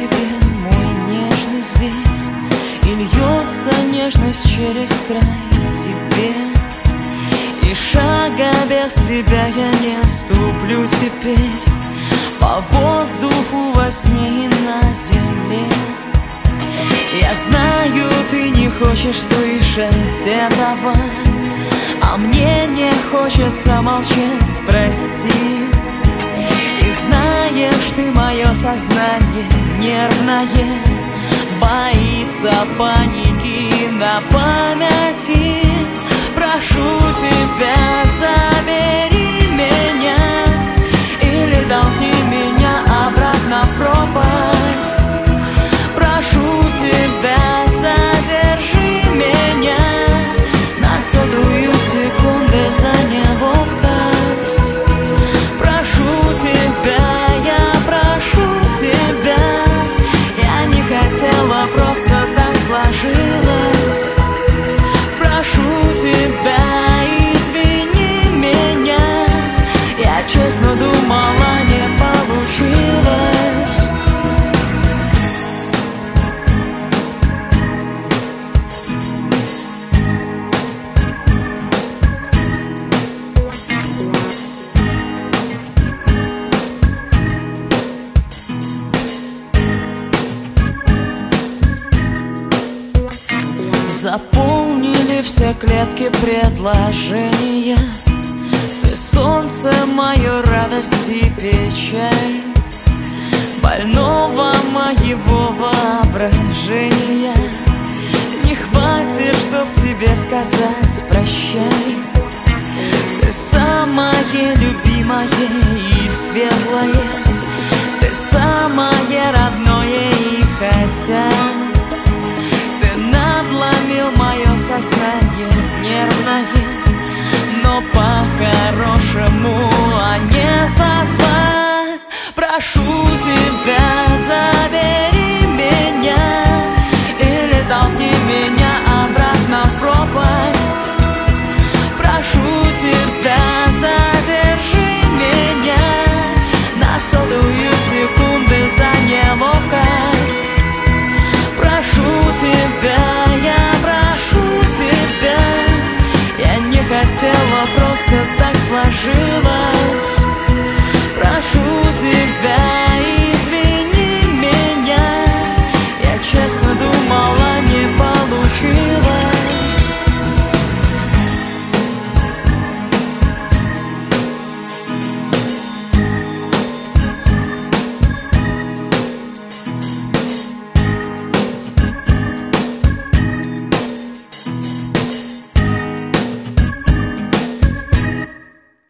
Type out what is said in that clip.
тебе, мой нежный зверь, и льется нежность через край к тебе. И шага без тебя я не ступлю теперь по воздуху во сне и на земле. Я знаю, ты не хочешь слышать этого, а мне не хочется молчать, прости. И знаешь, ты мое сознание нервное боится паники на памяти. Прошу тебя, забери меня или толкни меня обратно в пропасть. Прошу тебя, задержи меня на сотую секунды за неловкость. Прошу тебя, я прошу тебя, я не хотела, просто так сложилось. Прошу тебя, извини меня, я честно думала, не получилось. Заполнили все клетки предложения. Ты солнце, мою радость и печаль больного моего воображения. Не хватит, чтоб тебе сказать прощай.